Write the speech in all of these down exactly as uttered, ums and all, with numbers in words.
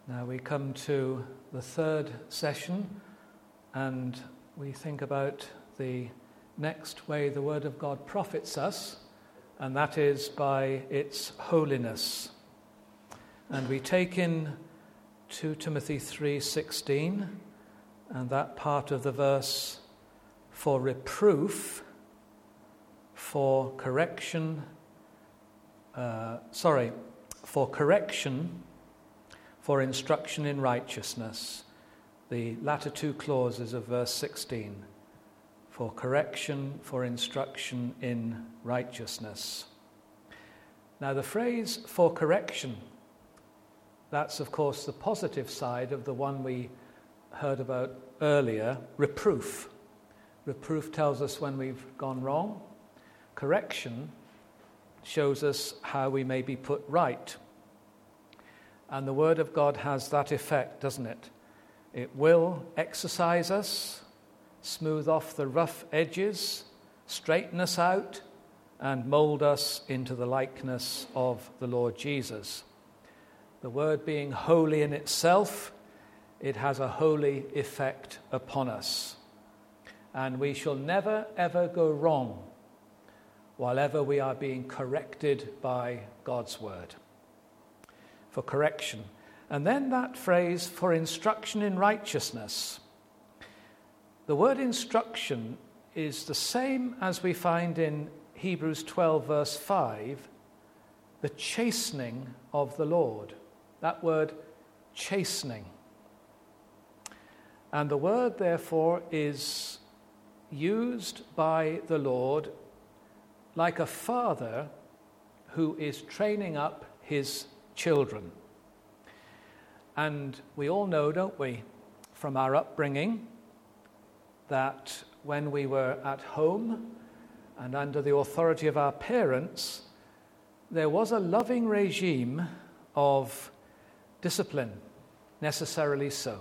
Now we come to the third session, and we think about the next way the Word of God profits us, and that is by its holiness. And we take in Second Timothy three sixteen, and that part of the verse, for reproof, for correction, uh, sorry, for correction, for instruction in righteousness. The latter two clauses of verse sixteen. For correction, for instruction in righteousness. Now the phrase for correction, that's of course the positive side of the one we heard about earlier, reproof. Reproof tells us when we've gone wrong. Correction shows us how we may be put right. And the Word of God has that effect, doesn't it? It will exercise us, smooth off the rough edges, straighten us out, and mold us into the likeness of the Lord Jesus. The Word being holy in itself, it has a holy effect upon us. And we shall never, ever go wrong while ever we are being corrected by God's Word. For correction. And then that phrase, for instruction in righteousness. The word instruction is the same as we find in Hebrews twelve verse five, the chastening of the Lord. That word, chastening. And the word, therefore, is used by the Lord like a father who is training up his children. And we all know, don't we, from our upbringing, that when we were at home and under the authority of our parents, there was a loving regime of discipline, necessarily so.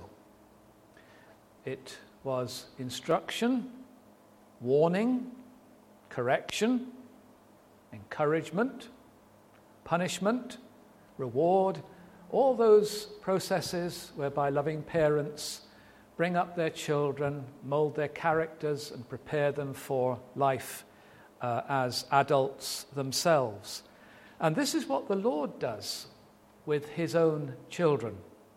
It was instruction, warning, correction, encouragement, punishment, reward, all those processes whereby loving parents bring up their children, mold their characters, and prepare them for life uh, as adults themselves. And this is what the Lord does with his own children.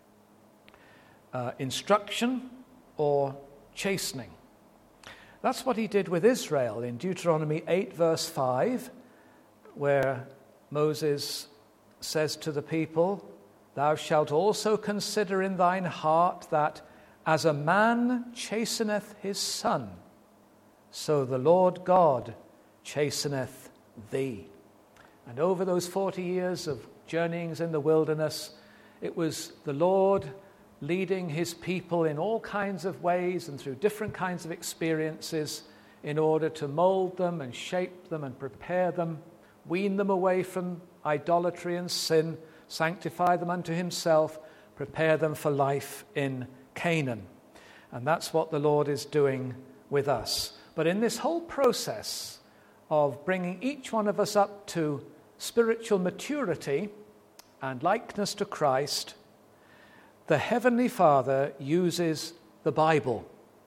Uh, instruction or chastening. That's what he did with Israel in Deuteronomy eight verse five, where Moses says to the people, thou shalt also consider in thine heart that as a man chasteneth his son, so the Lord God chasteneth thee. And over those forty years of journeyings in the wilderness, it was the Lord leading his people in all kinds of ways and through different kinds of experiences in order to mold them and shape them and prepare them, wean them away from idolatry and sin, sanctify them unto himself, prepare them for life in Canaan. And that's what the Lord is doing with us. But in this whole process of bringing each one of us up to spiritual maturity and likeness to Christ, the Heavenly Father uses the Bible.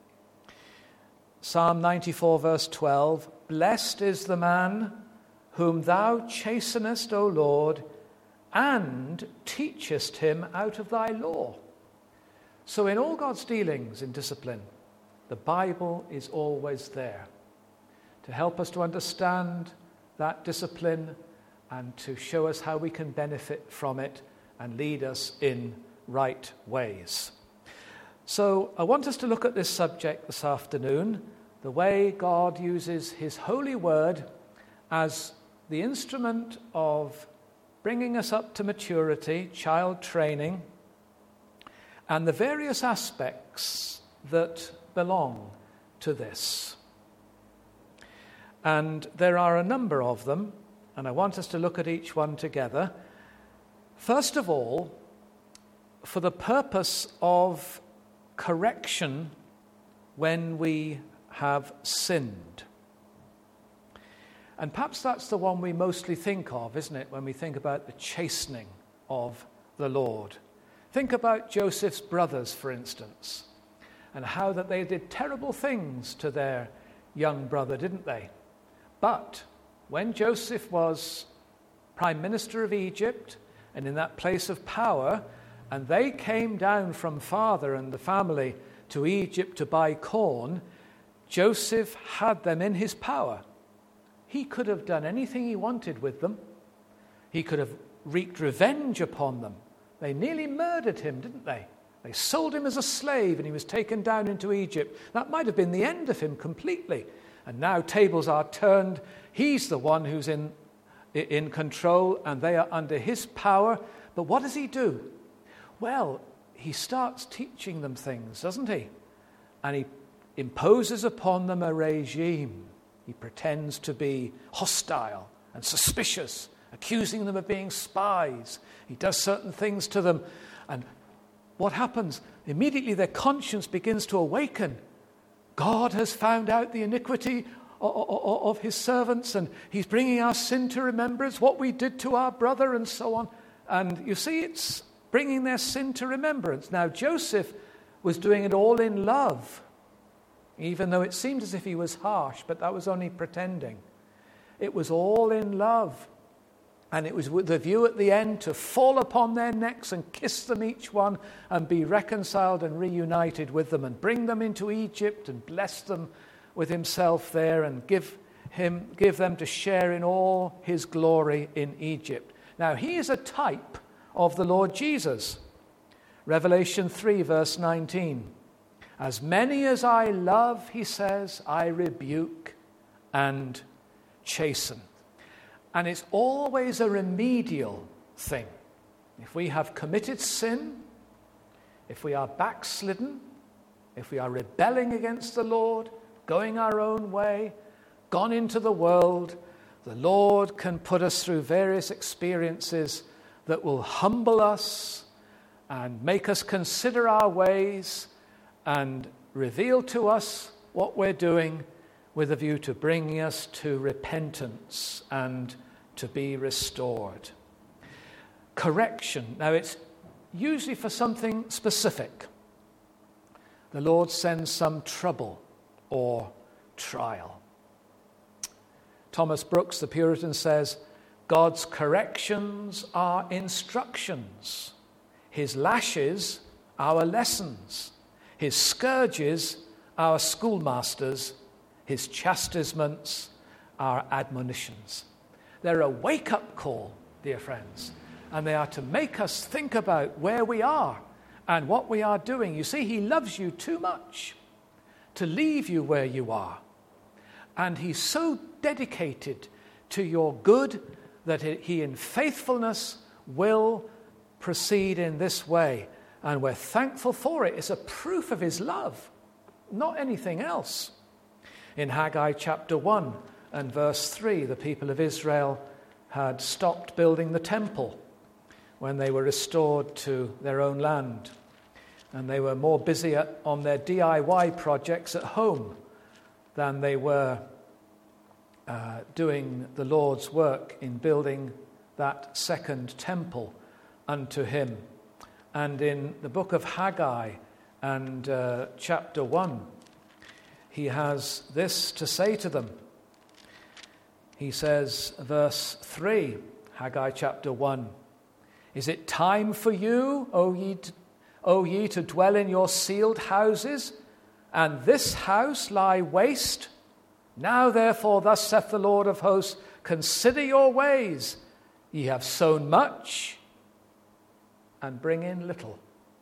Psalm ninety-four verse twelve, blessed is the man whom thou chastenest, O Lord, and teachest him out of thy law. So in all God's dealings in discipline, the Bible is always there to help us to understand that discipline and to show us how we can benefit from it and lead us in right ways. So I want us to look at this subject this afternoon, the way God uses his holy word as the instrument of bringing us up to maturity, child training, and the various aspects that belong to this. And there are a number of them, and I want us to look at each one together. First of all, for the purpose of correction when we have sinned. And perhaps that's the one we mostly think of, isn't it, when we think about the chastening of the Lord. Think about Joseph's brothers, for instance, and how that they did terrible things to their young brother, didn't they? But when Joseph was prime minister of Egypt and in that place of power, and they came down from father and the family to Egypt to buy corn, Joseph had them in his power. He could have done anything he wanted with them. He could have wreaked revenge upon them. They nearly murdered him, didn't they? They sold him as a slave and he was taken down into Egypt. That might have been the end of him completely. And now tables are turned. He's the one who's in, in control and they are under his power. But what does he do? Well, he starts teaching them things, doesn't he? And he imposes upon them a regime. He pretends to be hostile and suspicious, accusing them of being spies. He does certain things to them. And what happens? Immediately their conscience begins to awaken. God has found out the iniquity of his servants, and he's bringing our sin to remembrance, what we did to our brother, and so on. And you see, it's bringing their sin to remembrance. Now, Joseph was doing it all in love, even though it seemed as if he was harsh, but that was only pretending. It was all in love. And it was with the view at the end to fall upon their necks and kiss them each one and be reconciled and reunited with them and bring them into Egypt and bless them with himself there and give him, give them to share in all his glory in Egypt. Now, he is a type of the Lord Jesus. Revelation three, verse nineteen. As many as I love, he says, I rebuke and chasten. And it's always a remedial thing. If we have committed sin, if we are backslidden, if we are rebelling against the Lord, going our own way, gone into the world, the Lord can put us through various experiences that will humble us and make us consider our ways and reveal to us what we're doing with a view to bringing us to repentance and to be restored. Correction. Now, it's usually for something specific. The Lord sends some trouble or trial. Thomas Brooks, the Puritan, says, God's corrections are instructions. His lashes, our lessons. His scourges, our schoolmasters. His chastisements, our admonitions. They're a wake-up call, dear friends, and they are to make us think about where we are and what we are doing. You see, he loves you too much to leave you where you are, and he's so dedicated to your good that he in faithfulness will proceed in this way, and we're thankful for it. It's a proof of his love, not anything else. In Haggai chapter one and verse three, the people of Israel had stopped building the temple when they were restored to their own land. And they were more busy at, on their D I Y projects at home than they were uh, doing the Lord's work in building that second temple unto him. And in the book of Haggai and uh, chapter one, he has this to say to them. He says, verse three, Haggai chapter one, Is it time for you, O ye, to, O ye, to dwell in your sealed houses, and this house lie waste? Now therefore, thus saith the Lord of hosts, consider your ways. Ye have sown much, and bring in little.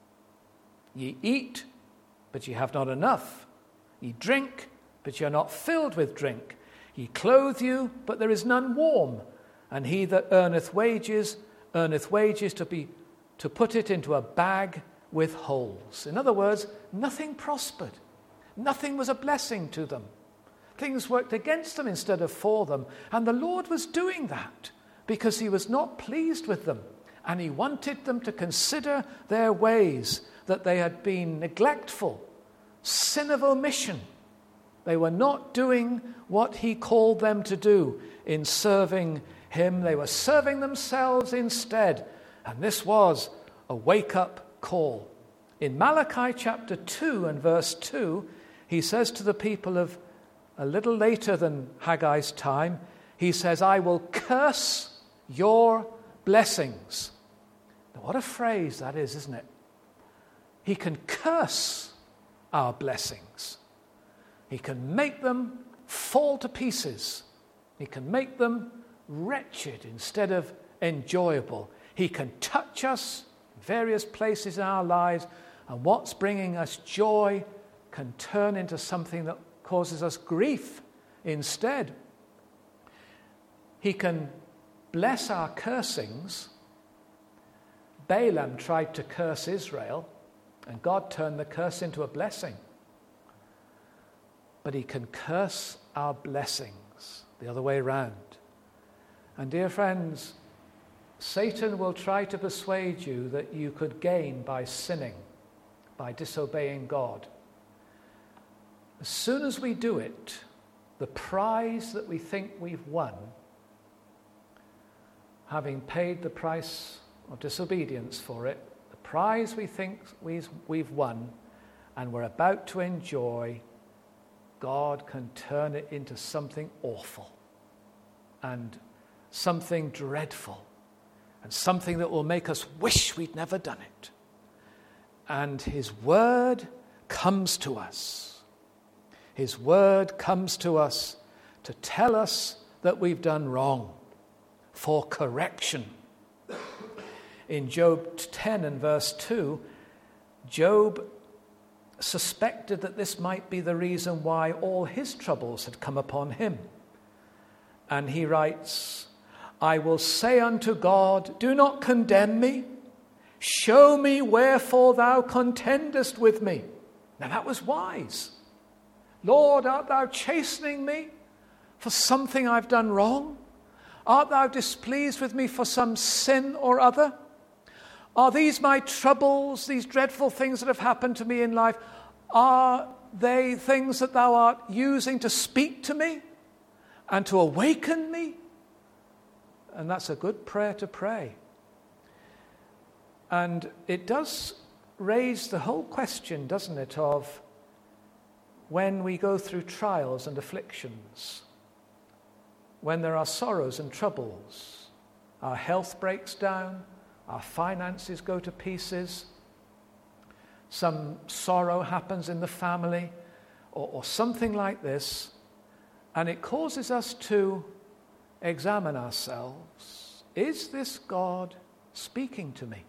Ye eat, but ye have not enough. Ye drink, but ye are not filled with drink. Ye clothe you, but there is none warm. And he that earneth wages, earneth wages to be to put it into a bag with holes. In other words, nothing prospered. Nothing was a blessing to them. Things worked against them instead of for them. And the Lord was doing that because he was not pleased with them. And he wanted them to consider their ways, that they had been neglectful, sin of omission. They were not doing what he called them to do in serving him. They were serving themselves instead. And this was a wake-up call. In Malachi chapter two and verse two, he says to the people of a little later than Haggai's time, he says, I will curse your blessings. Now, what a phrase that is, isn't it? He can curse our blessings. He can make them fall to pieces. He can make them wretched instead of enjoyable. He can touch us in various places in our lives, and what's bringing us joy can turn into something that causes us grief instead. He can bless our cursings. Balaam tried to curse Israel, and God turned the curse into a blessing. But he can curse our blessings the other way around. And dear friends, Satan will try to persuade you that you could gain by sinning, by disobeying God. As soon as we do it, the prize that we think we've won, having paid the price of disobedience for it, the prize we think we've, we've won and we're about to enjoy, God can turn it into something awful and something dreadful and something that will make us wish we'd never done it. And his word comes to us. His word comes to us to tell us that we've done wrong, for correction. In Job ten and verse two, Job suspected that this might be the reason why all his troubles had come upon him. And he writes, I will say unto God, do not condemn me. Show me wherefore thou contendest with me. Now that was wise. Lord, art thou chastening me for something I've done wrong? Art thou displeased with me for some sin or other? Are these my troubles, these dreadful things that have happened to me in life, are they things that thou art using to speak to me and to awaken me? And that's a good prayer to pray. And it does raise the whole question, doesn't it, of when we go through trials and afflictions, when there are sorrows and troubles, our health breaks down, our finances go to pieces, some sorrow happens in the family, or, or something like this, and it causes us to examine ourselves. Is this God speaking to me?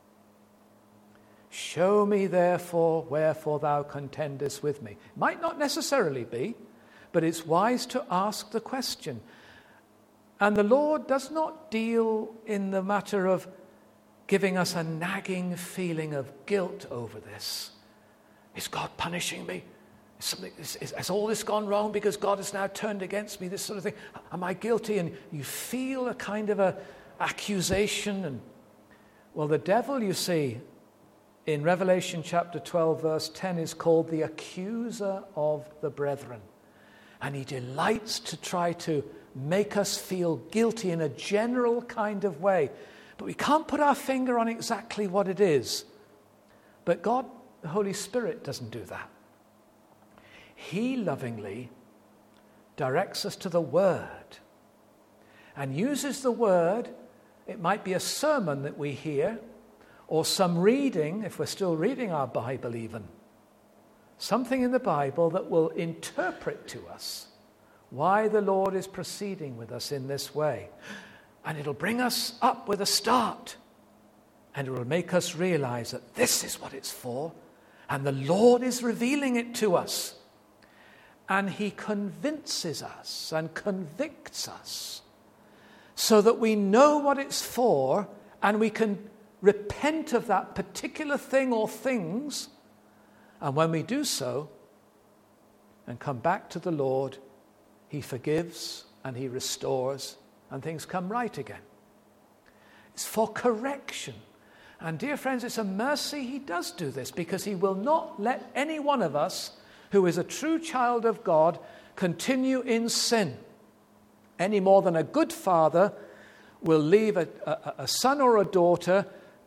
Show me therefore wherefore thou contendest with me. Might not necessarily be, but it's wise to ask the question. And the Lord does not deal in the matter of giving us a nagging feeling of guilt over this. Is God punishing me? Is something, is, is, has all this gone wrong because God has now turned against me? This sort of thing. Am I guilty? And you feel a kind of a accusation. And well, the devil, you see, in Revelation chapter twelve, verse ten, is called the accuser of the brethren. And he delights to try to make us feel guilty in a general kind of way. But we can't put our finger on exactly what it is. But God, the Holy Spirit, doesn't do that. He lovingly directs us to the Word and uses the Word. It might be a sermon that we hear, or some reading, if we're still reading our Bible even. Something in the Bible that will interpret to us why the Lord is proceeding with us in this way. And it'll bring us up with a start. And it will make us realize that this is what it's for. And the Lord is revealing it to us. And he convinces us and convicts us so that we know what it's for and we can repent of that particular thing or things. And when we do so and come back to the Lord, he forgives and he restores and things come right again. It's for correction. And dear friends, it's a mercy he does do this, because he will not let any one of us who is a true child of God continue in sin any more than a good father will leave a, a, a son or a daughter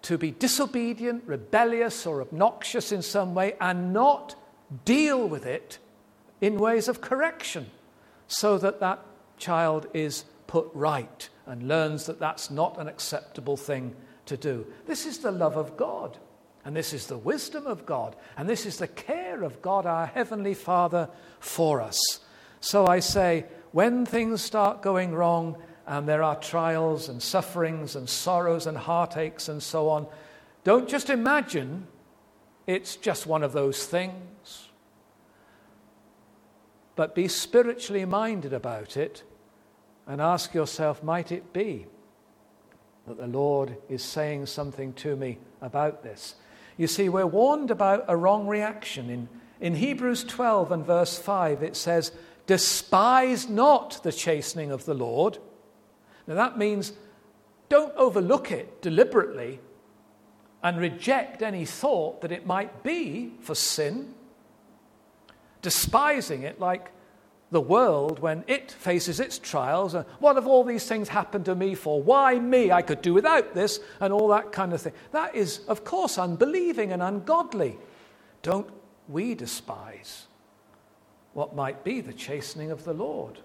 to be disobedient, rebellious, or obnoxious in some way and not deal with it in ways of correction so that that child is put right and learns that that's not an acceptable thing to do. This is the love of God, and this is the wisdom of God, and this is the care of God, our Heavenly Father, for us. So I say, when things start going wrong and there are trials and sufferings and sorrows and heartaches and so on, don't just imagine it's just one of those things, but be spiritually minded about it and ask yourself, might it be that the Lord is saying something to me about this? You see, we're warned about a wrong reaction. In, in Hebrews twelve and verse five, it says, despise not the chastening of the Lord. Now that means don't overlook it deliberately and reject any thought that it might be for sin, despising it like the world when it faces its trials. And what have all these things happened to me for? Why me? I could do without this, and all that kind of thing. That is, of course, unbelieving and ungodly. Don't we despise what might be the chastening of the Lord?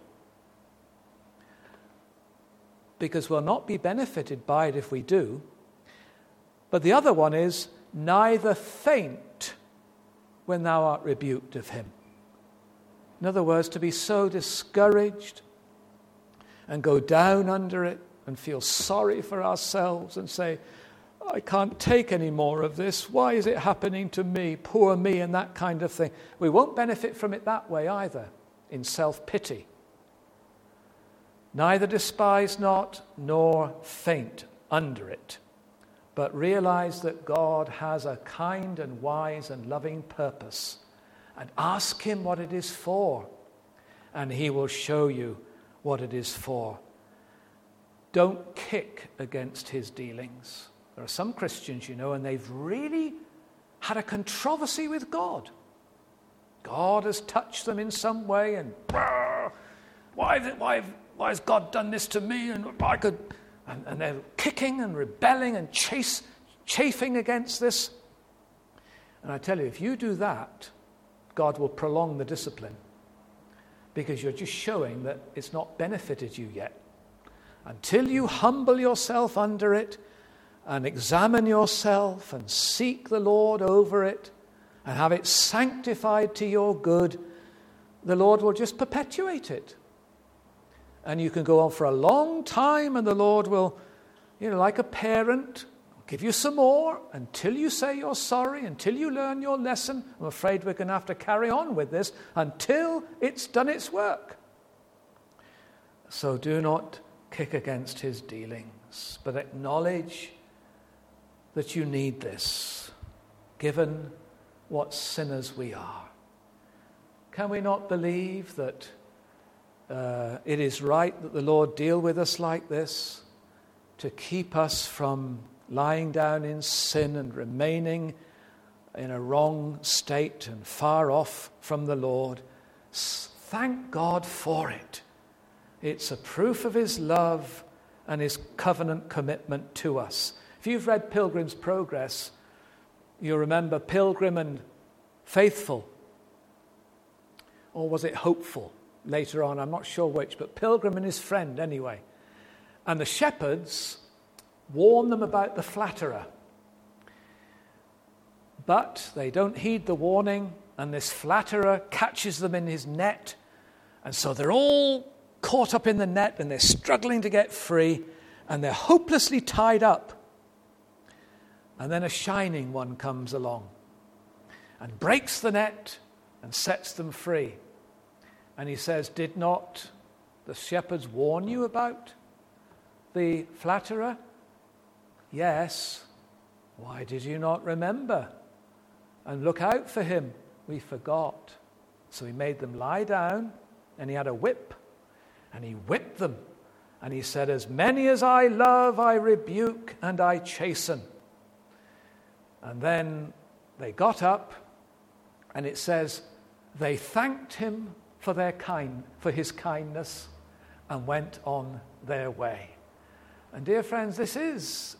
Because we'll not be benefited by it if we do. But the other one is, neither faint when thou art rebuked of him. In other words, to be so discouraged and go down under it and feel sorry for ourselves and say, I can't take any more of this. Why is it happening to me? Poor me, and that kind of thing. We won't benefit from it that way either, in self-pity. Neither despise not, nor faint under it, but realize that God has a kind and wise and loving purpose, and ask him what it is for, and he will show you what it is for. Don't kick against his dealings. There are some Christians, you know, and they've really had a controversy with God. God has touched them in some way, and why, why, why has God done this to me? And I could, and, and they're kicking and rebelling and chase, chafing against this. And I tell you, if you do that, God will prolong the discipline, because you're just showing that it's not benefited you yet. Until you humble yourself under it and examine yourself and seek the Lord over it and have it sanctified to your good, the Lord will just perpetuate it. And you can go on for a long time, and the Lord will, you know, like a parent, give you some more until you say you're sorry, until you learn your lesson. I'm afraid we're going to have to carry on with this until it's done its work. So do not kick against his dealings, but acknowledge that you need this, given what sinners we are. Can we not believe that uh, it is right that the Lord deal with us like this, to keep us from lying down in sin and remaining in a wrong state and far off from the Lord? Thank God for it. It's a proof of his love and his covenant commitment to us. If you've read Pilgrim's Progress, you remember Pilgrim and Faithful. Or was it Hopeful later on? I'm not sure which, but Pilgrim and his friend anyway. And the shepherds warn them about the flatterer. But they don't heed the warning, and this flatterer catches them in his net. And so they're all caught up in the net, and they're struggling to get free, and they're hopelessly tied up. And then a shining one comes along and breaks the net and sets them free. And he says, did not the shepherds warn you about the flatterer? Yes. Why did you not remember and look out for him? We forgot. So he made them lie down, and he had a whip, and he whipped them. And he said, as many as I love, I rebuke and I chasten. And then they got up, and it says, they thanked him for their kind, for his kindness, and went on their way. And dear friends, this is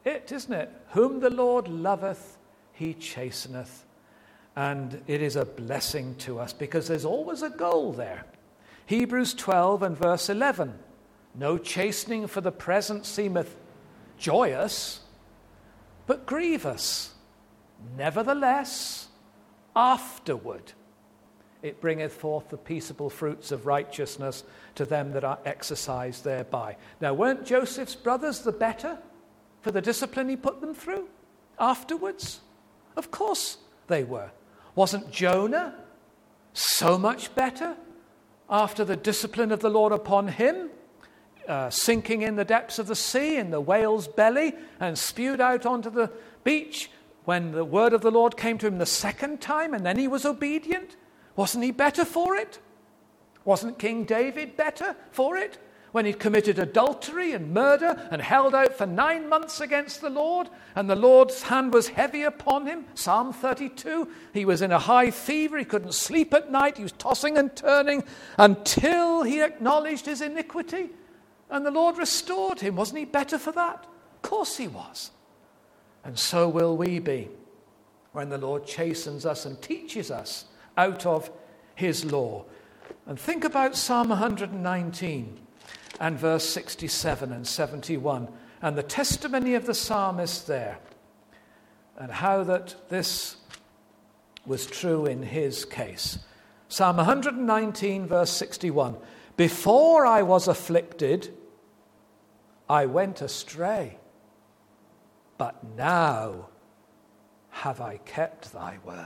it, isn't it? Whom the Lord loveth, he chasteneth. And it is a blessing to us because there's always a goal there. Hebrews twelve and verse eleven. No chastening for the present seemeth joyous, but grievous. Nevertheless, afterward it bringeth forth the peaceable fruits of righteousness to them that are exercised thereby. Now, weren't Joseph's brothers the better for the discipline he put them through afterwards? Of course they were. Wasn't Jonah so much better after the discipline of the Lord upon him, uh, sinking in the depths of the sea, in the whale's belly, and spewed out onto the beach when the word of the Lord came to him the second time, and then he was obedient? Wasn't he better for it? Wasn't King David better for it when he'd committed adultery and murder and held out for nine months against the Lord, and the Lord's hand was heavy upon him? Psalm thirty-two, he was in a high fever, he couldn't sleep at night, he was tossing and turning until he acknowledged his iniquity, and the Lord restored him. Wasn't he better for that? Of course he was. And so will we be when the Lord chastens us and teaches us out of his law. And think about Psalm one nineteen and verse sixty-seven and seventy-one, and the testimony of the psalmist there, and how that this was true in his case. Psalm one nineteen verse sixty-one. Before I was afflicted, I went astray, but now have I kept thy word.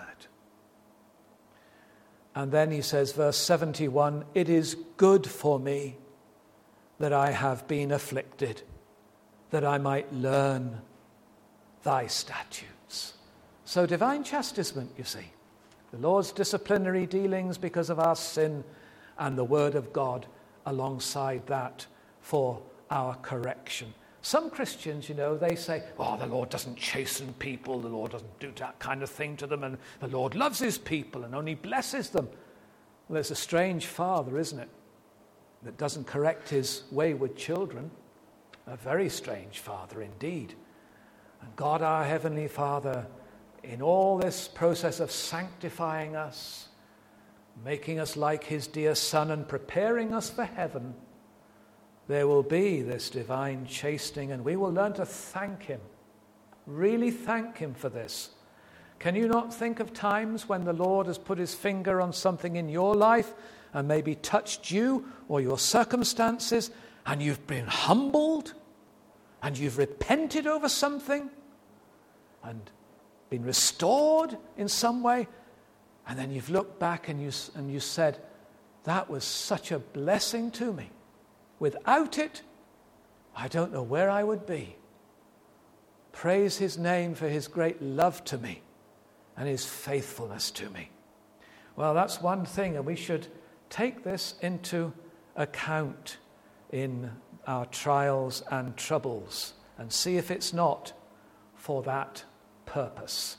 And then he says, verse seventy-one, it is good for me that I have been afflicted, that I might learn thy statutes. So divine chastisement, you see, the Lord's disciplinary dealings because of our sin, and the word of God alongside that for our correction. Some Christians, you know, they say, oh, the Lord doesn't chasten people, the Lord doesn't do that kind of thing to them, and the Lord loves his people and only blesses them. Well, it's a strange father, isn't it, that doesn't correct his wayward children. A very strange father indeed. And God, our Heavenly Father, in all this process of sanctifying us, making us like his dear Son and preparing us for heaven, there will be this divine chastening, and we will learn to thank him, really thank him for this. Can you not think of times when the Lord has put his finger on something in your life and maybe touched you or your circumstances, and you've been humbled and you've repented over something and been restored in some way, and then you've looked back and you, and you said, that was such a blessing to me. Without it, I don't know where I would be. Praise his name for his great love to me and his faithfulness to me. Well, that's one thing, and we should take this into account in our trials and troubles and see if it's not for that purpose.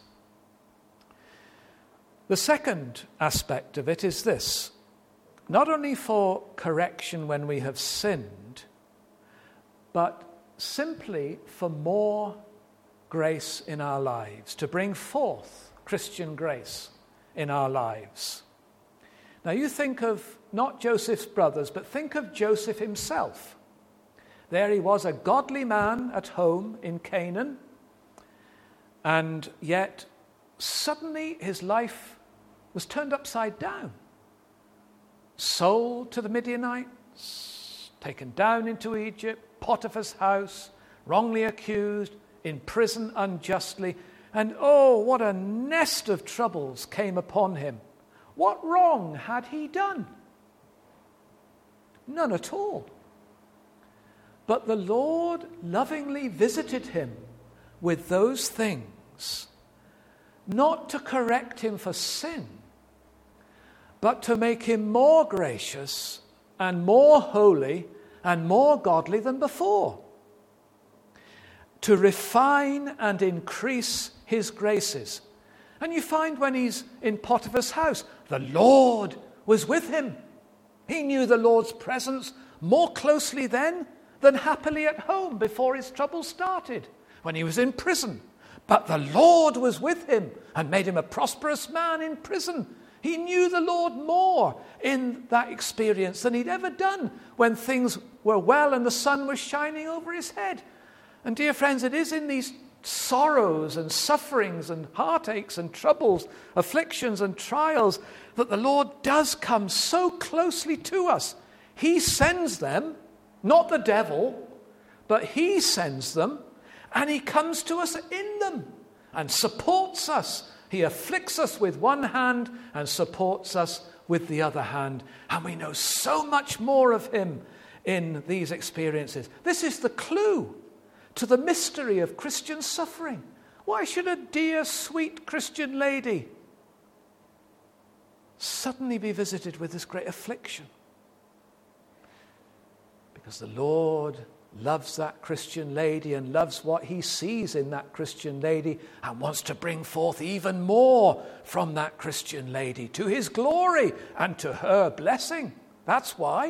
The second aspect of it is this: not only for correction when we have sinned, but simply for more grace in our lives, to bring forth Christian grace in our lives. Now you think of not Joseph's brothers, but think of Joseph himself. There he was, a godly man at home in Canaan, and yet suddenly his life was turned upside down. Sold to the Midianites, taken down into Egypt, Potiphar's house, wrongly accused, in prison unjustly, and oh, what a nest of troubles came upon him. What wrong had he done? None at all. But the Lord lovingly visited him with those things, not to correct him for sin, but to make him more gracious and more holy and more godly than before. To refine and increase his graces. And you find when he's in Potiphar's house, the Lord was with him. He knew the Lord's presence more closely then than happily at home before his trouble started. when he was in prison. But the Lord was with him and made him a prosperous man in prison. He knew the Lord more in that experience than he'd ever done when things were well and the sun was shining over his head. And dear friends, it is in these sorrows and sufferings and heartaches and troubles, afflictions and trials that the Lord does come so closely to us. He sends them, not the devil, but he sends them, and he comes to us in them and supports us. He afflicts us with one hand and supports us with the other hand. And we know so much more of him in these experiences. This is the clue to the mystery of Christian suffering. Why should a dear, sweet Christian lady suddenly be visited with this great affliction? Because the Lord loves that Christian lady and loves what he sees in that Christian lady and wants to bring forth even more from that Christian lady to his glory and to her blessing. That's why.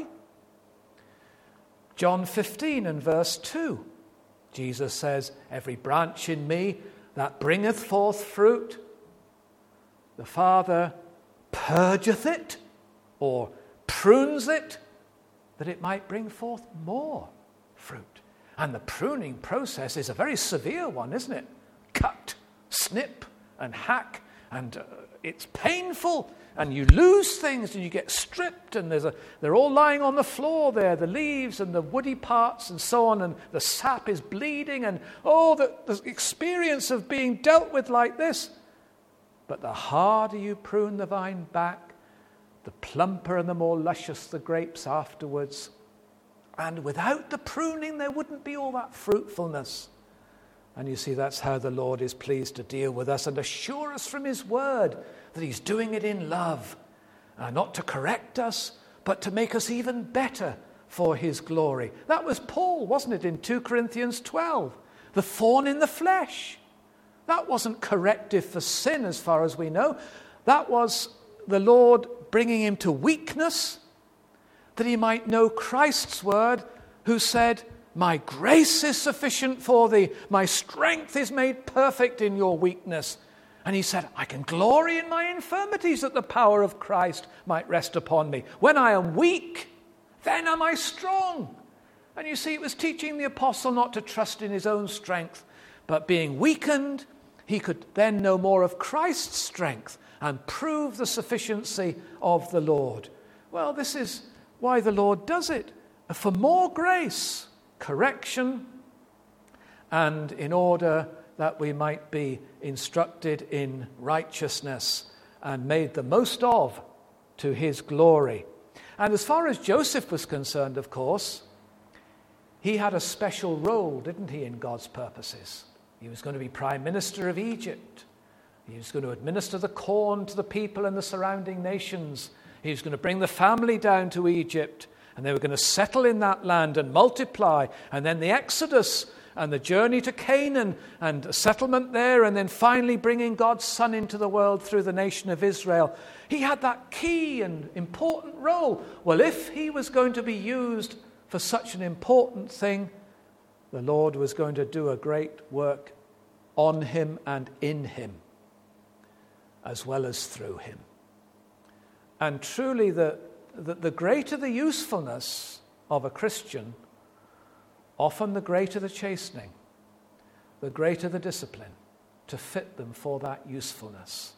John fifteen and verse two, Jesus says, every branch in me that bringeth forth fruit, the Father purgeth it or prunes it, that it might bring forth more fruit. And the pruning process is a very severe one, isn't it? Cut, snip, and hack, and uh, it's painful, and you lose things, and you get stripped, and there's a, they're all lying on the floor there, the leaves and the woody parts and so on, and the sap is bleeding, and oh, the, the experience of being dealt with like this. But the harder you prune the vine back, the plumper and the more luscious the grapes afterwards. And without the pruning, there wouldn't be all that fruitfulness. And you see, that's how the Lord is pleased to deal with us and assure us from his word that he's doing it in love, uh, not to correct us, but to make us even better for his glory. That was Paul, wasn't it, in two Corinthians twelve? The thorn in the flesh. That wasn't corrective for sin as far as we know. That was the Lord bringing him to weakness, that he might know Christ's word, who said, my grace is sufficient for thee. My strength is made perfect in your weakness. And he said, I can glory in my infirmities that the power of Christ might rest upon me. When I am weak, then am I strong. And you see, it was teaching the apostle not to trust in his own strength, but being weakened, he could then know more of Christ's strength and prove the sufficiency of the Lord. Well, this is why the Lord does it, for more grace, correction, and in order that we might be instructed in righteousness and made the most of to his glory. And as far as Joseph was concerned, of course, he had a special role, didn't he, in God's purposes? He was going to be prime minister of Egypt. He was going to administer the corn to the people in the surrounding nations. He was going to bring the family down to Egypt, and they were going to settle in that land and multiply. And then the Exodus and the journey to Canaan and a settlement there, and then finally bringing God's Son into the world through the nation of Israel. He had that key and important role. Well, if he was going to be used for such an important thing, the Lord was going to do a great work on him and in him, as well as through him. And truly, the, the, the greater the usefulness of a Christian, often the greater the chastening, the greater the discipline to fit them for that usefulness.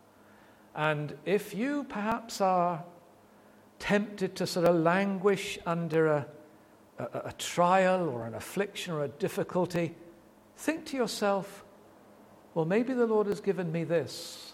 And if you perhaps are tempted to sort of languish under a, a, a trial or an affliction or a difficulty, think to yourself, well, maybe the Lord has given me this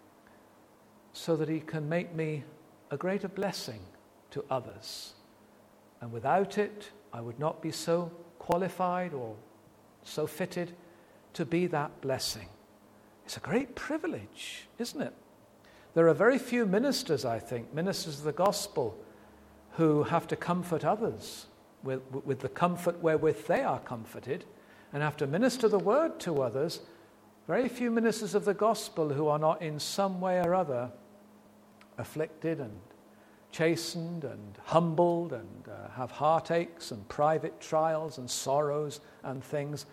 so that he can make me a greater blessing to others. And without it, I would not be so qualified or so fitted to be that blessing. It's a great privilege, isn't it? There are very few ministers, I think, ministers of the gospel, who have to comfort others with, with the comfort wherewith they are comforted, and have to minister the word to others. Very few ministers of the gospel who are not in some way or other afflicted and chastened and humbled and uh, have heartaches and private trials and sorrows and things.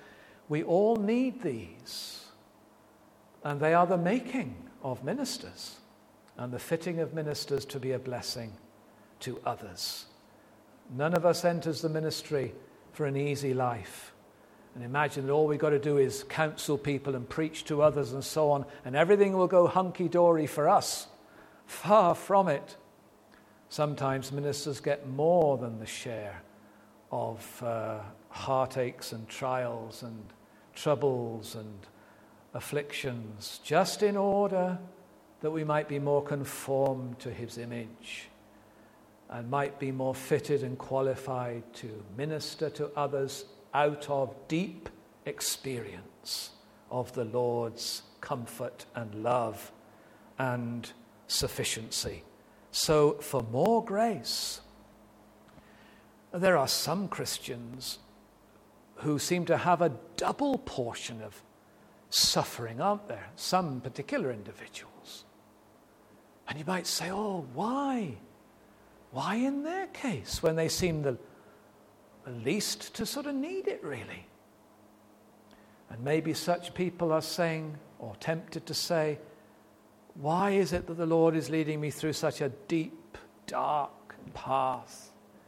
We all need these, and they are the making of ministers and the fitting of ministers to be a blessing to others. None of us enters the ministry for an easy life and imagine that all we've got to do is counsel people and preach to others and so on, and everything will go hunky-dory for us. Far from it. Sometimes ministers get more than the share of uh, heartaches and trials and troubles and afflictions, just in order that we might be more conformed to his image and might be more fitted and qualified to minister to others out of deep experience of the Lord's comfort and love and sufficiency. So for more grace, there are some Christians who seem to have a double portion of suffering, aren't there? Some particular individuals. And you might say, oh, why? Why in their case, when they seem the, the least to sort of need it, really? And maybe such people are saying, or tempted to say, why is it that the Lord is leading me through such a deep, dark path?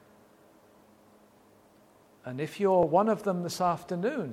And if you're one of them this afternoon,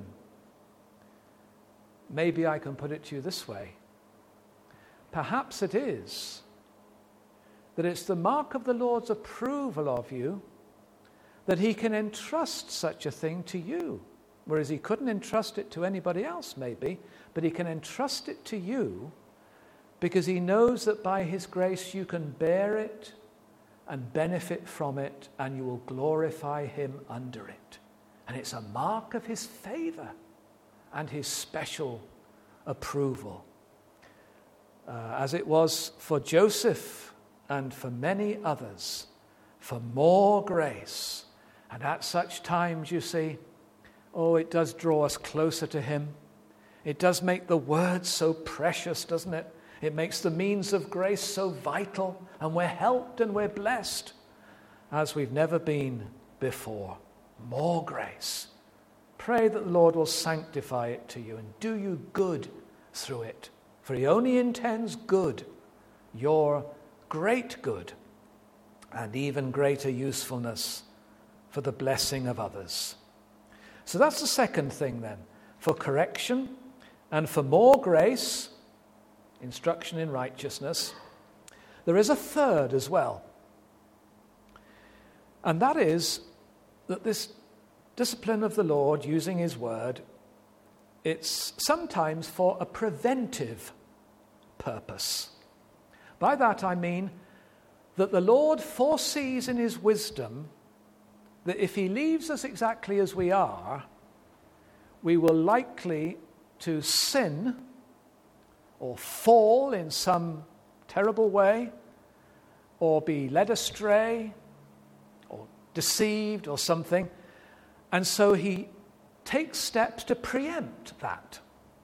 maybe I can put it to you this way. Perhaps it is that it's the mark of the Lord's approval of you that he can entrust such a thing to you, whereas he couldn't entrust it to anybody else maybe, but he can entrust it to you because he knows that by his grace you can bear it and benefit from it, and you will glorify him under it. And it's a mark of his favor and his special approval. Uh, as it was for Joseph and for many others, for more grace. And at such times, you see, oh, it does draw us closer to him. It does make the word so precious, doesn't it? It makes the means of grace so vital, and we're helped and we're blessed as we've never been before. More grace. Pray that the Lord will sanctify it to you and do you good through it. For he only intends good, your great good, and even greater usefulness for the blessing of others. So that's the second thing then. For correction and for more grace, instruction in righteousness, there is a third as well. And that is that this discipline of the Lord, using his word, it's sometimes for a preventive purpose. By that I mean that the Lord foresees in his wisdom that if he leaves us exactly as we are, we will likely to sin or fall in some terrible way, or be led astray, or deceived or something. And so he takes steps to preempt that.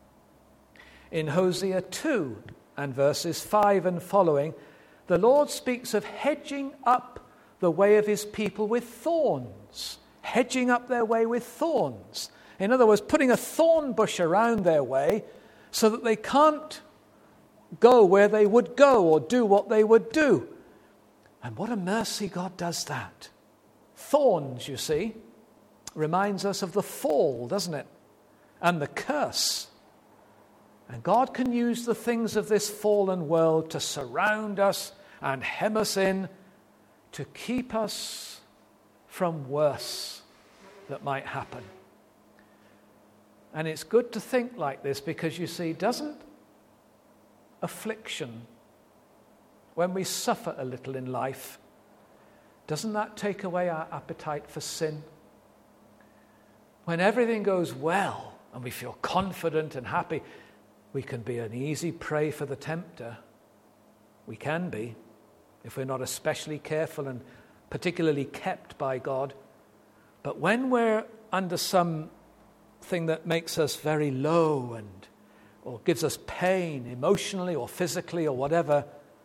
In Hosea two and verses five and following, the Lord speaks of hedging up the way of his people with thorns. Hedging up their way with thorns. In other words, putting a thorn bush around their way so that they can't go where they would go or do what they would do. And what a mercy God does that. Thorns, you see, reminds us of the fall, doesn't it? And the curse. And God can use the things of this fallen world to surround us and hem us in to keep us from worse that might happen. And it's good to think like this because, you see, doesn't affliction, when we suffer a little in life, doesn't that take away our appetite for sin? When everything goes well and we feel confident and happy, we can be an easy prey for the tempter. We can be, if we're not especially careful and particularly kept by God. But when we're under something that makes us very low and or gives us pain emotionally or physically or whatever,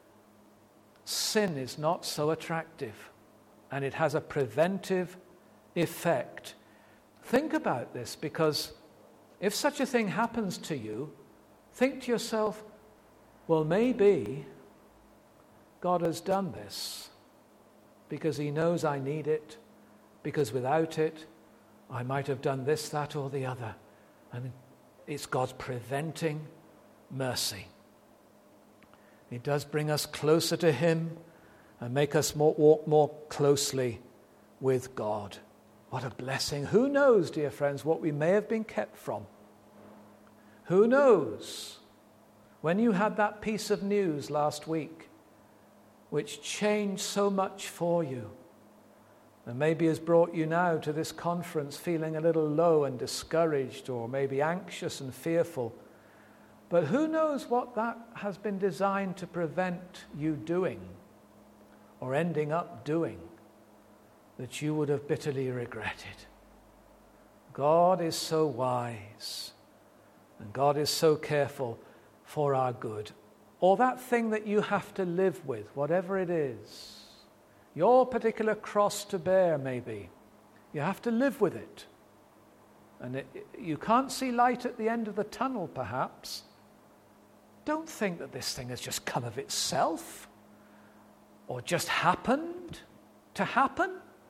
sin is not so attractive, and it has a preventive effect. Think about this, because if such a thing happens to you, think to yourself, well, maybe God has done this because he knows I need it, because without it, I might have done this, that, or the other. And it's God's preventing mercy. It does bring us closer to him and make us more, walk more closely with God. What a blessing. Who knows, dear friends, what we may have been kept from? Who knows? When you had that piece of news last week, which changed so much for you, and maybe has brought you now to this conference feeling a little low and discouraged, or maybe anxious and fearful. But who knows what that has been designed to prevent you doing, or ending up doing, that you would have bitterly regretted. God is so wise, and God is so careful for our good. Or that thing that you have to live with, whatever it is, your particular cross to bear maybe, you have to live with it. And it, you can't see light at the end of the tunnel, perhaps. Don't think that this thing has just come of itself, or just happened to happen.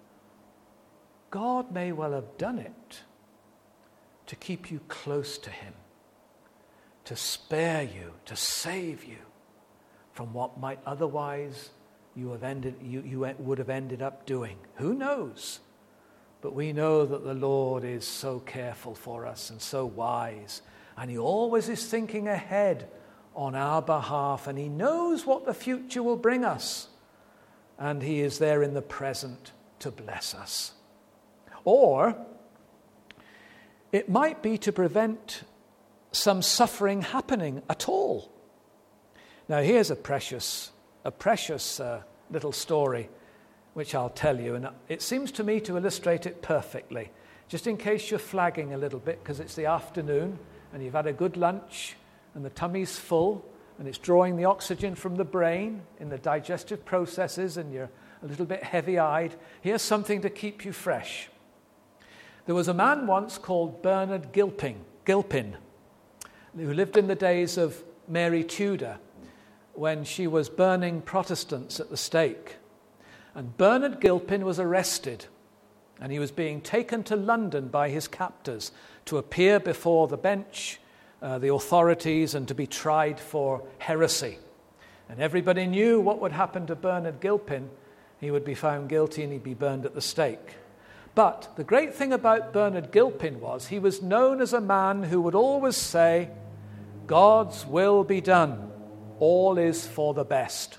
God may well have done it to keep you close to him, to spare you, to save you from what might otherwise you have ended you, you would have ended up doing. Who knows? But we know that the Lord is so careful for us and so wise, and he always is thinking ahead on our behalf, and he knows what the future will bring us, and he is there in the present to bless us. Or it might be to prevent some suffering happening at all. Now here's a precious, a precious uh, little story which I'll tell you, and it seems to me to illustrate it perfectly. Just in case you're flagging a little bit because it's the afternoon and you've had a good lunch and the tummy's full and it's drawing the oxygen from the brain in the digestive processes and you're a little bit heavy-eyed, here's something to keep you fresh. There was a man once called Bernard Gilpin, Gilpin, who lived in the days of Mary Tudor, when she was burning Protestants at the stake. And Bernard Gilpin was arrested, and he was being taken to London by his captors to appear before the bench, uh, the authorities, and to be tried for heresy. And everybody knew what would happen to Bernard Gilpin. He would be found guilty and he'd be burned at the stake. But the great thing about Bernard Gilpin was he was known as a man who would always say, God's will be done. All is for the best.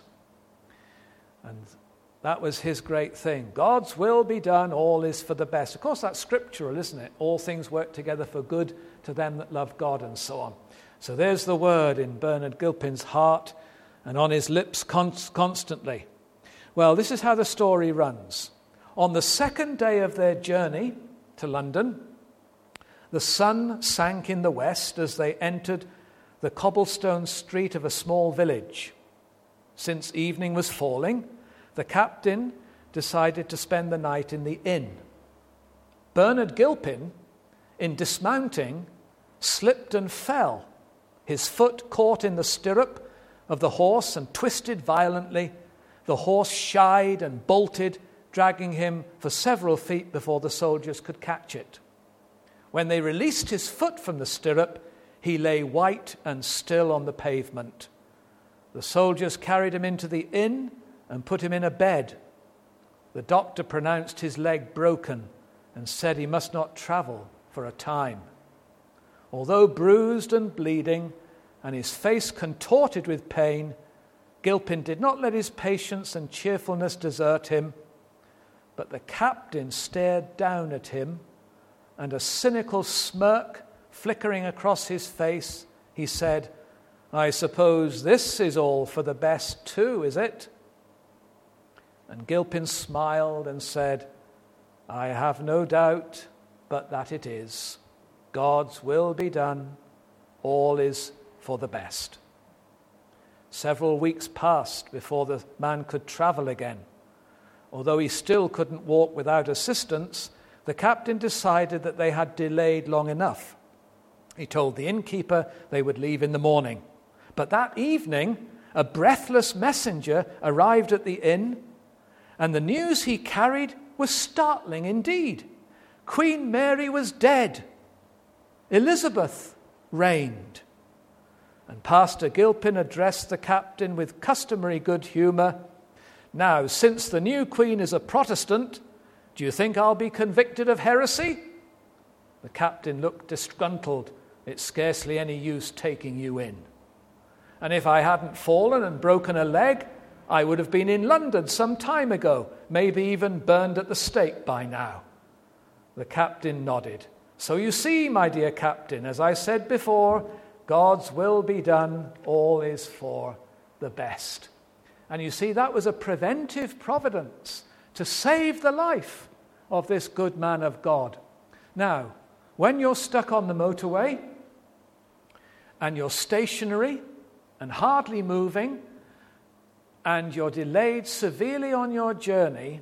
And that was his great thing. God's will be done. All is for the best. Of course, that's scriptural, isn't it? All things work together for good to them that love God, and so on. So there's the word in Bernard Gilpin's heart and on his lips const- constantly. Well, this is how the story runs. On the second day of their journey to London, the sun sank in the west as they entered the cobblestone street of a small village. Since evening was falling, the captain decided to spend the night in the inn. Bernard Gilpin, in dismounting, slipped and fell. His foot caught in the stirrup of the horse and twisted violently. The horse shied and bolted, dragging him for several feet before the soldiers could catch it. When they released his foot from the stirrup, he lay white and still on the pavement. The soldiers carried him into the inn and put him in a bed. The doctor pronounced his leg broken and said he must not travel for a time. Although bruised and bleeding and his face contorted with pain, Gilpin did not let his patience and cheerfulness desert him, but the captain stared down at him, and a cynical smirk flickering across his face, he said, I suppose this is all for the best too, is it? And Gilpin smiled and said, I have no doubt but that it is. God's will be done. All is for the best. Several weeks passed before the man could travel again. Although he still couldn't walk without assistance, the captain decided that they had delayed long enough. He told the innkeeper they would leave in the morning. But that evening, a breathless messenger arrived at the inn, and the news he carried was startling indeed. Queen Mary was dead. Elizabeth reigned. And Pastor Gilpin addressed the captain with customary good humour. Now, since the new queen is a Protestant, do you think I'll be convicted of heresy? The captain looked disgruntled. It's scarcely any use taking you in. And if I hadn't fallen and broken a leg, I would have been in London some time ago, maybe even burned at the stake by now. The captain nodded. So you see, my dear captain, as I said before, God's will be done, all is for the best. And you see, that was a preventive providence to save the life of this good man of God. Now, when you're stuck on the motorway and you're stationary and hardly moving and you're delayed severely on your journey,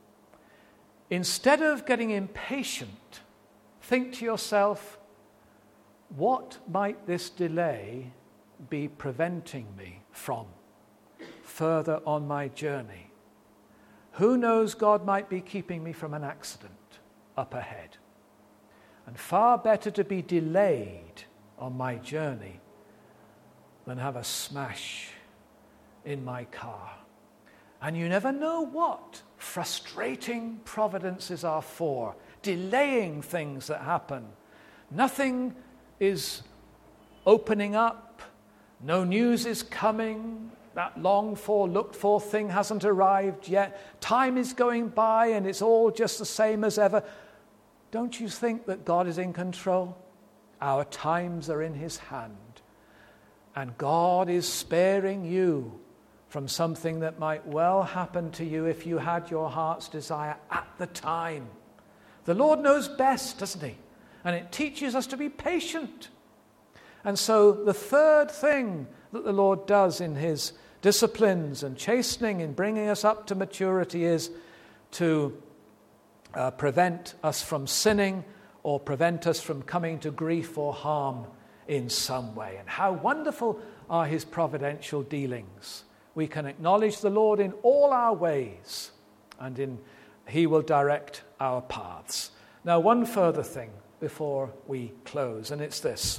instead of getting impatient, think to yourself, what might this delay be preventing me from further on my journey? Who knows, God might be keeping me from an accident up ahead. And far better to be delayed on my journey than have a smash in my car. And you never know what frustrating providences are for, delaying things that happen. Nothing is opening up, no news is coming, that longed for, looked for thing hasn't arrived yet, time is going by and it's all just the same as ever. Don't you think that God is in control? Our times are in his hand, and God is sparing you from something that might well happen to you if you had your heart's desire at the time. The Lord knows best, doesn't he? And it teaches us to be patient. And so the third thing that the Lord does in his disciplines and chastening in bringing us up to maturity is to uh, prevent us from sinning or prevent us from coming to grief or harm in some way. And how wonderful are his providential dealings. We can acknowledge the Lord in all our ways, and in he will direct our paths. Now, one further thing before we close, and it's this.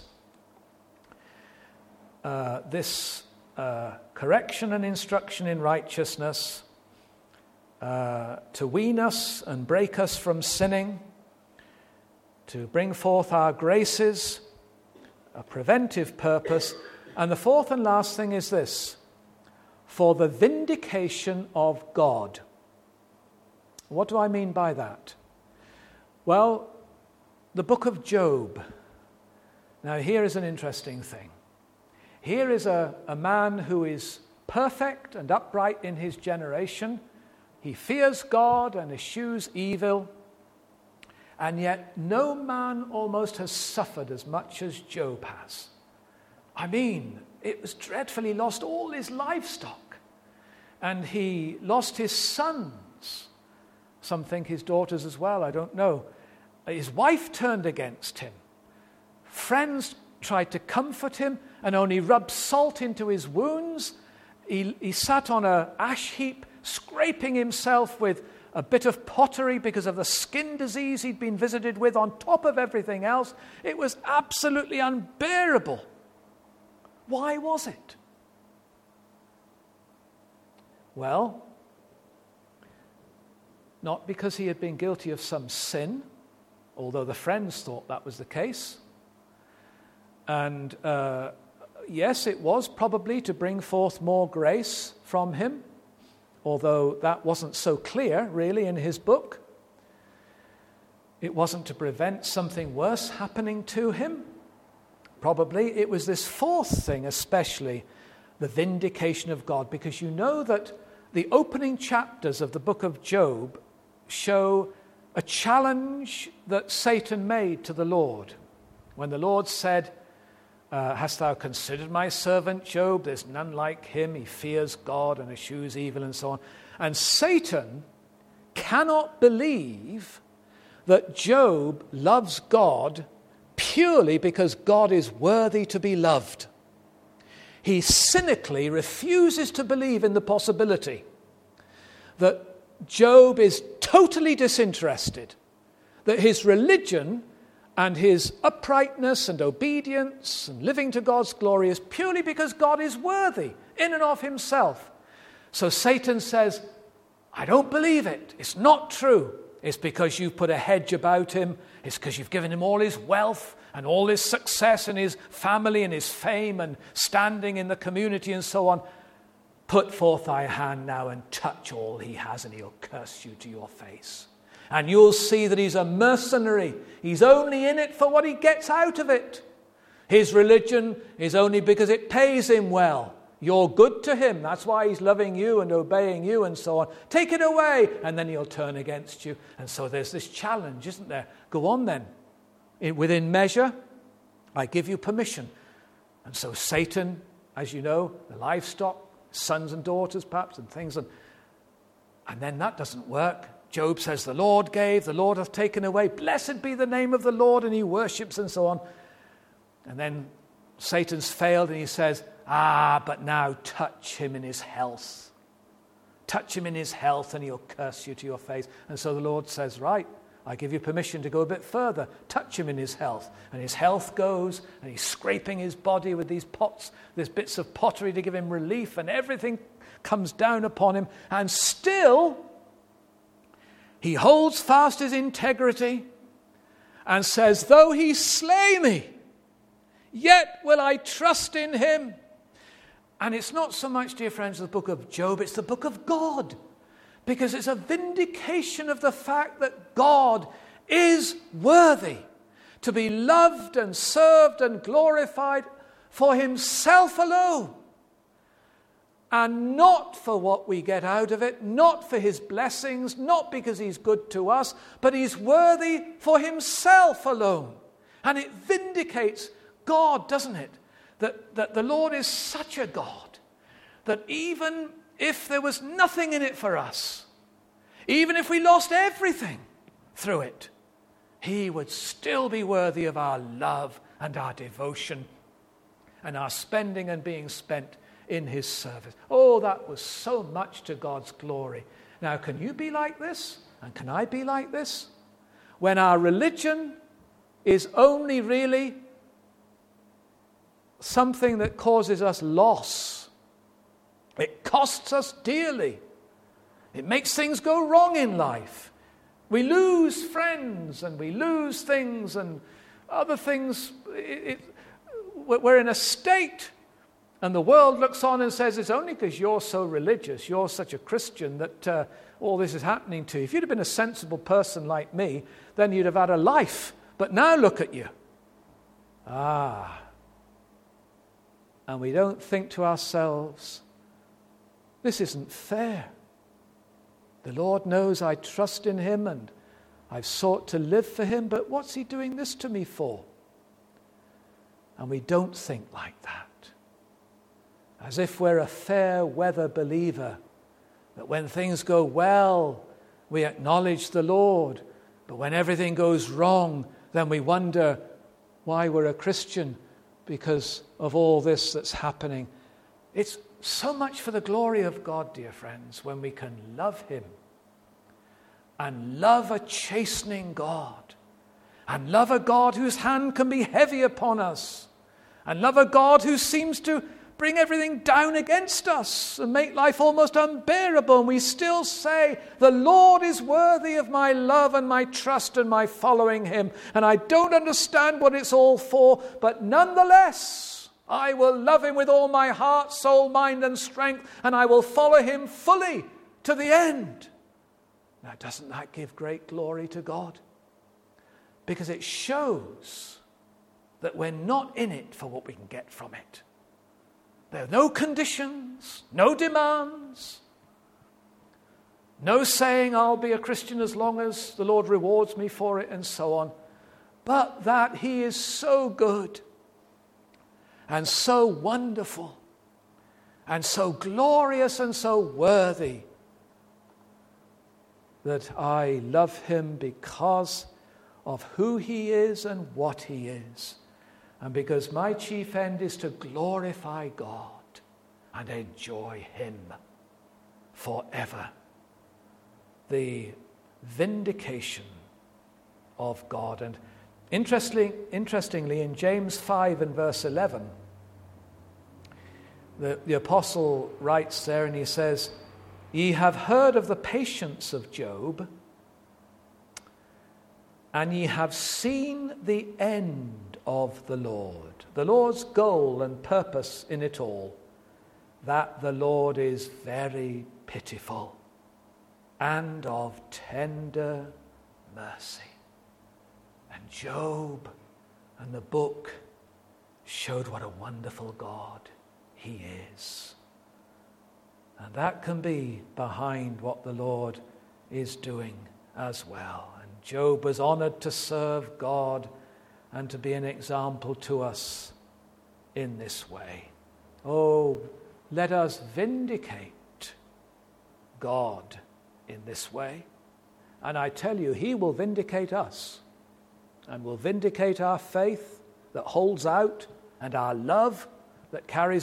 Uh, this uh, correction and instruction in righteousness uh, to wean us and break us from sinning, to bring forth our graces, a preventive purpose. And the fourth and last thing is this: for the vindication of God. What do I mean by that? Well, the book of Job. Now, here is an interesting thing. Here is a, a man who is perfect and upright in his generation. He fears God and eschews evil. And yet no man almost has suffered as much as Job has. I mean, it was dreadful. He lost all his livestock. And he lost his sons. Some think his daughters as well, I don't know. His wife turned against him. Friends tried to comfort him and only rubbed salt into his wounds. He, he sat on an ash heap, scraping himself with a bit of pottery because of the skin disease he'd been visited with on top of everything else. It was absolutely unbearable. Why was it? Well, not because he had been guilty of some sin, although the friends thought that was the case. And uh, yes, it was probably to bring forth more grace from him, although that wasn't so clear, really, in his book. It wasn't to prevent something worse happening to him. Probably it was this fourth thing, especially, the vindication of God, because you know that the opening chapters of the book of Job show a challenge that Satan made to the Lord. When the Lord said, uh, hast thou considered my servant Job? There's none like him. He fears God and eschews evil and so on. And Satan cannot believe that Job loves God purely because God is worthy to be loved. He cynically refuses to believe in the possibility that Job is totally disinterested, that his religion and his uprightness and obedience and living to God's glory is purely because God is worthy in and of himself. So Satan says, I don't believe it. It's not true. It's because you've put a hedge about him. It's because you've given him all his wealth and all his success and his family and his fame and standing in the community and so on. Put forth thy hand now and touch all he has, and he'll curse you to your face. And you'll see that he's a mercenary. He's only in it for what he gets out of it. His religion is only because it pays him well. You're good to him. That's why he's loving you and obeying you and so on. Take it away, and then he'll turn against you. And so there's this challenge, isn't there? Go on then. In, within measure, I give you permission. And so Satan, as you know, the livestock, sons and daughters perhaps and things. And, and then that doesn't work. Job says, the Lord gave, the Lord hath taken away. Blessed be the name of the Lord, and he worships and so on. And then Satan's failed and he says, ah, but now touch him in his health. Touch him in his health and he'll curse you to your face. And so the Lord says, right, I give you permission to go a bit further. Touch him in his health. And his health goes, and he's scraping his body with these pots, these bits of pottery to give him relief, and everything comes down upon him. And still, he holds fast his integrity and says, though he slay me, yet will I trust in him. And it's not so much, dear friends, the book of Job, it's the book of God. Because it's a vindication of the fact that God is worthy to be loved and served and glorified for himself alone. And not for what we get out of it, not for his blessings, not because he's good to us, but he's worthy for himself alone. And it vindicates God, doesn't it? That, that the Lord is such a God that even if there was nothing in it for us, even if we lost everything through it, he would still be worthy of our love and our devotion and our spending and being spent in his service. Oh, that was so much to God's glory. Now, can you be like this? And can I be like this? When our religion is only really something that causes us loss. It costs us dearly. It makes things go wrong in life. We lose friends and we lose things and other things. It, it, we're in a state, and the world looks on and says, it's only because you're so religious, you're such a Christian, that uh, all this is happening to you. If you'd have been a sensible person like me, then you'd have had a life. But now look at you. Ah. And we don't think to ourselves, this isn't fair. The Lord knows I trust in him and I've sought to live for him, but what's he doing this to me for? And we don't think like that. As if we're a fair weather believer, that when things go well, we acknowledge the Lord, but when everything goes wrong, then we wonder why we're a Christian because of all this that's happening. It's so much for the glory of God, dear friends, when we can love him and love a chastening God and love a God whose hand can be heavy upon us and love a God who seems to bring everything down against us and make life almost unbearable, and we still say, the Lord is worthy of my love and my trust and my following him, and I don't understand what it's all for, but nonetheless, I will love him with all my heart, soul, mind, and strength, and I will follow him fully to the end. Now, doesn't that give great glory to God? Because it shows that we're not in it for what we can get from it. There are no conditions, no demands, no saying I'll be a Christian as long as the Lord rewards me for it and so on. But that he is so good and so wonderful and so glorious and so worthy that I love him because of who he is and what he is. And because my chief end is to glorify God and enjoy him forever. The vindication of God. And interestingly, interestingly in James five and verse eleven, the, the apostle writes there and he says, "Ye have heard of the patience of Job, and ye have seen the end of the Lord." The Lord's goal and purpose in it all, that the Lord is very pitiful and of tender mercy. And Job and the book showed what a wonderful God he is. And that can be behind what the Lord is doing as well. And Job was honored to serve God and to be an example to us in this way. Oh, let us vindicate God in this way. And I tell you, he will vindicate us and will vindicate our faith that holds out and our love that carries